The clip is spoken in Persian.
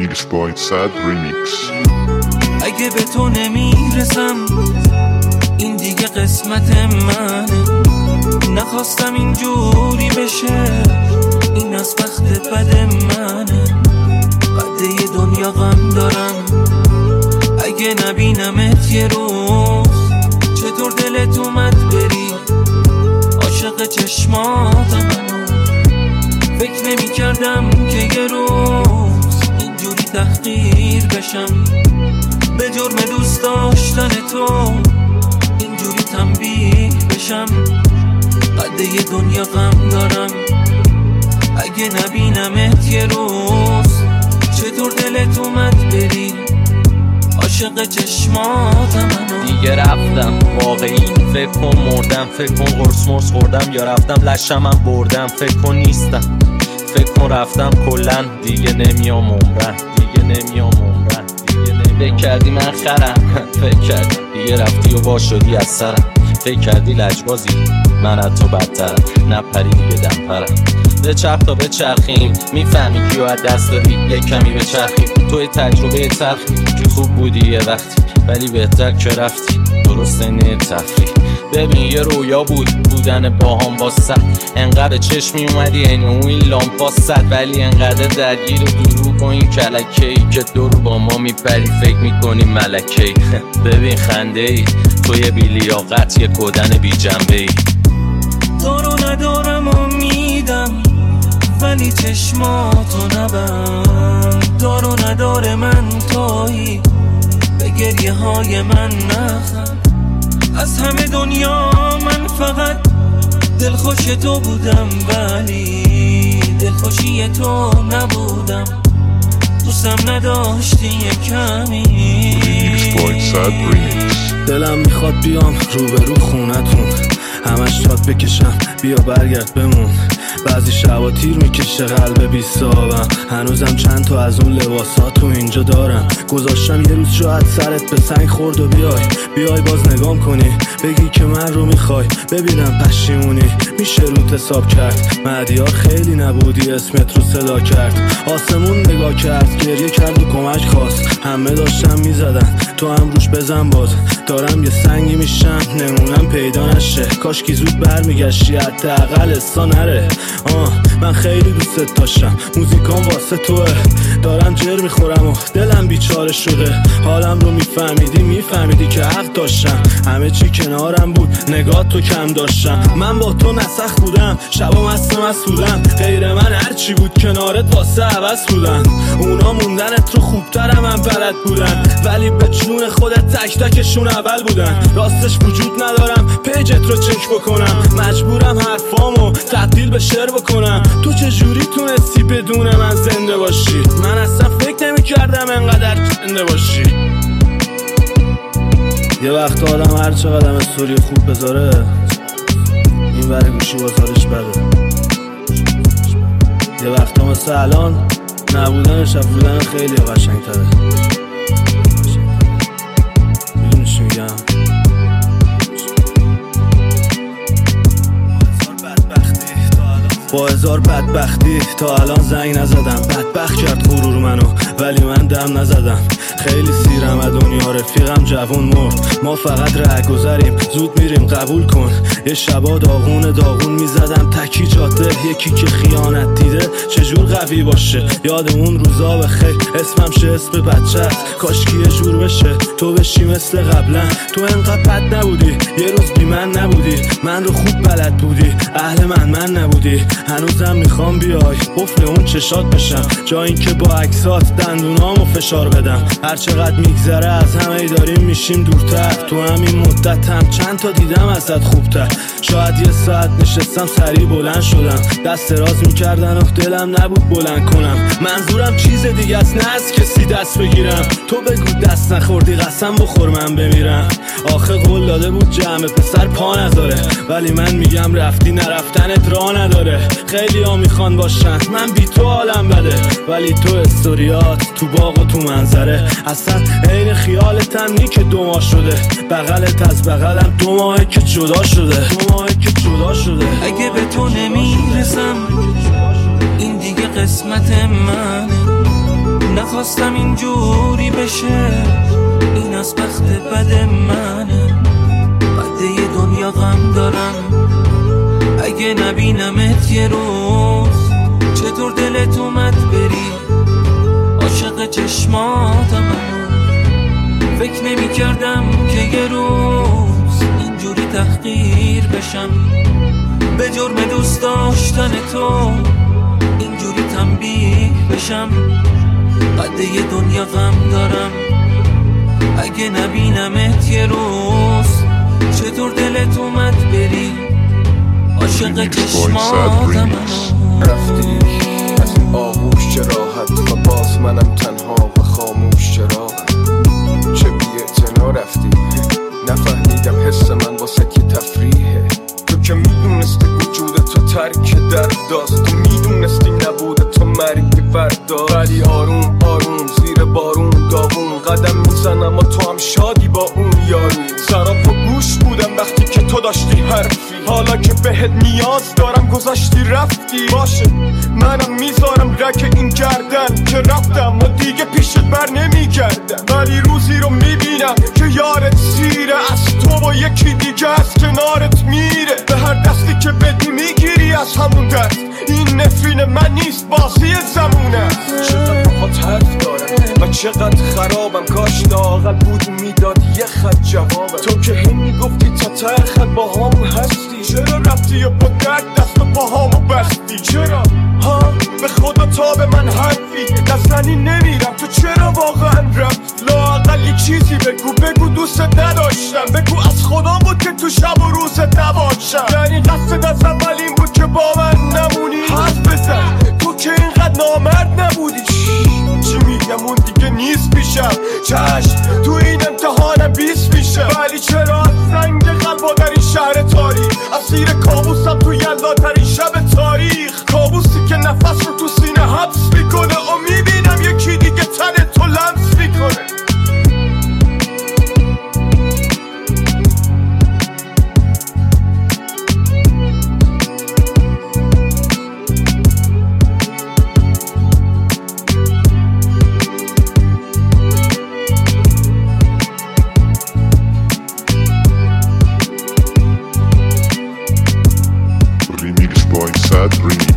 Mixed by Sad Remix. اگه به تو نمیرسم این دیگه قسمت منه، نخواستم اینجوری بشه، این از وقت بد منه. قده دنیا غم دارم اگه نبینمت یه روز، چطور دلت اومد بری عاشق چشماتم. فکر نمی کردم که یه روز اینجوری تحقیر بشم، به جرم دوست داشتن تو اینجوری تنبیه بشم. قده دنیا غم دارم اگه نبینمت یه روز، چطور دلت اومد بری عاشق چشماتم. دیگه رفتم واقعی، فکر کن مردم، فکر کن قرص مرس خوردم یا رفتم لشم من بردم، فکر کن نیستم، فکر کن رفتم کلن، دیگه نمیام عمرن، دیگه نمیام عمرن، دیگه نمیام. فکر کردی من خرم، فکر کردی دیگه رفتی و وا شدی از سرم، فکر کردی لجبازی من از تو بدترم، نپری دیگه دم پرم. به چرخ تا به چرخیم میفهمی کیو از دست دادی، یک کمی به چرخیم توی تجربه تلخی که خوب بودی یه وقتی، ولی بهتر که رفتی درست نه تفریح. ببین یه رویا بودن باهام با صد، انقدر چشمی اومدی این اون لامپا صد، ولی انقدر درگیر دروغ و این کلکه‌ای که دور با ما میپری فکر میکنی ملکه‌ای. ببین خنده ای توی بیلیاقت یه کدن بی جنبه ای. دارو ندارم امیدم ولی چشماتو نبند، دارو نداره من تویی به گریه های من نخند. از همه دنیا من فقط دلخوش تو بودم، ولی دلخوشی تو نبودم، دوستم نداشتی یه کمی. Mixed by Sad Remix. دلم میخواد بیام روبرو خونتون، همش شاد بکشم بیا برگرد بمون. بعضی شبا تیر میکشه قلب بی‌صابم، هنوزم چند تا از اون لباسا تو اینجا دارم. گذاشتم یه روز شاید سرت به سنگ خورد و بیای باز نگام کنی، بگی که من رو میخوای، ببینم پشیمونی میشه روت حساب کرد. مهدیار خیلی نبودی اسمت رو صدا کرد، آسمون نگاه کرد گریه کرد و کمک خواست، همه داشتم میزدن تو هم روش بزن باز. دارم یه سنگی میشم نمونم پیدا نشه، کاش کی زود برمیگشتی حداقل استا نره. من خیلی دوست داشتم موزیکام واسه توه، دارم جر میخورم و دلم بیچاره شده. حالم رو میفهمیدی که حق داشتم، همه چی کنارم بود نگاه تو کم داشتم. من با تو نسخ بودم شبا مسئولم، غیر من هرچی بود کنارت واسه عوض بودن. اونا موندنت رو خوبترم من بلد بودن، ولی به جون خودت تک تکشون اول بودن. راستش وجود ندارم پیجت رو چک بکنم، مجبورم حرفامو تبدیل به شعر بکنم. تو چجوری تونستی بدون من زنده باشی؟ من اصلا فکر نمی کردم انقدر زنده باشی. یه وقت آدم هر چقدر استوری خوب بذاره این بره گوشی بازارش بده. یه وقتا مثل الان نبودنش از بودن خیلی قشنگ تره. میدونی چی میگم؟ با هزار بدبختی تا الان زنگ نزدم، بدبخت کرد غرور منو ولی من دم نزدم. خیلی سیرم از دنیا رفیقم جوون مرد، ما فقط رهگذریم زود میریم قبول کن. یه شبا داغون میزدم تکی جاده، یکی که خیانت دیده چجور قوی باشه. یاد اون روزا بخیر اسمم شه اسم بچت، کاشکی یه جور بشه تو بشی مثل قبلا. تو انقدر بد نبودی یه روز بی من نبودی، من رو خوب بلد بودی اهل من نبودی. هنوزم میخوام بیای قفل اون چشات بشم، جا این که با عکسات دندونامو فشار بدم. هر چقدر میگذره از همه داریم میشیم دورتر، تو همین مدت هم چند تا دیدم ازت خوبتر. شاید یه ساعت نشستم سریع بلند شدم، دست دراز میکردن و دلم نبود بلند کنم. منظورم چیز دیگه است نه از کسی دست بگیرم، تو بگو دست نخوردی قسم بخور من بمیرم. آخه قول داده بود جمع پسر پا نذاره، ولی من میگم رفتی نرفتنت راه نداره. خیلی ها میخوان باشن من بی تو حالم بده، ولی تو استوریات تو باغ و تو منظره اصلا عین خیالتم نی که 2 ماه شده. بغلت از بغلم 2 ماهه که جدا شده. اگه به تو نمیرسم این دیگه قسمت منه، نخواستم اینجوری بشه، این از بخت بد منه. بده دنیا غم دارم اگه نبینمت یه روز. چطور دلت اومد بری عاشق چشماتم؟ فکر نمی کردم که یه روز اینجوری تحقیر بشم، به جرم دوست داشتن تو اینجوری تنبیه بشم. قده دنیا غم دارم اگه نبینمت یه روز. چطور دلت اومد بری عاشق چشماتم؟ رفتی از این آغوش چه راحت و باز منم تنها و خاموش چرا. چه بی‌اعتنا رفتی، نفهمیدم حس من واسه که تفریحه. تو که میدونستی وجود تو ترک درداست، تو میدونستی نبوده تو مرگ برداشت. ولی آروم آروم زیر بارون داغون قدم میزنم و تو هم شادی با اون یارو. سراف و گوش بودم وقتی که تو داشتی حرفی، حالا که بهت نیاز دارم گذاشتی رفتی. باشه منم میذارم رگ این گردن که رفتم و دیگه پیشت بر نمیگردم. ولی روزی رو میبینم که یارت سیره، از تو با یکی دیگه از کنارت میره. به هر دستی که بدی میگیری از همون دست. این نفرین من نیست بازی زمونه. چقدر باهات حرف دارم و چقدر خرابم، کاش لااقل بود میداد یه خط جوابم. تو که هی میگفتی تا ته خط با همون هستی، چرا رفتی و با درد دست و پاهامو بستی؟ چرا ها به خدا تا به من حرفی نزنی نمیرم؟ تو چرا واقعا رفت؟ لااقل یه چیزی بگو دوست نداشتم. بگو از خدا بود که تو شب و روزت نباشم. یعنی قصد از اول این بود که با من نمونی؟ حرف بزن تو که اینقدر نامرد نبودی. چی میگم اون دیگه نیست پیشم. چشم تو این امتحانم 20 میشه. ولی چرا سنگ قلبا در این شهر تاریک، اسیر کابوسم تو یلداترین شب تاریخ. کابوسی که نفس رو تو سینه حبس میکنه و میبینم یکی دیگه تن تو لمس میکنه. Remix by Sad Remix.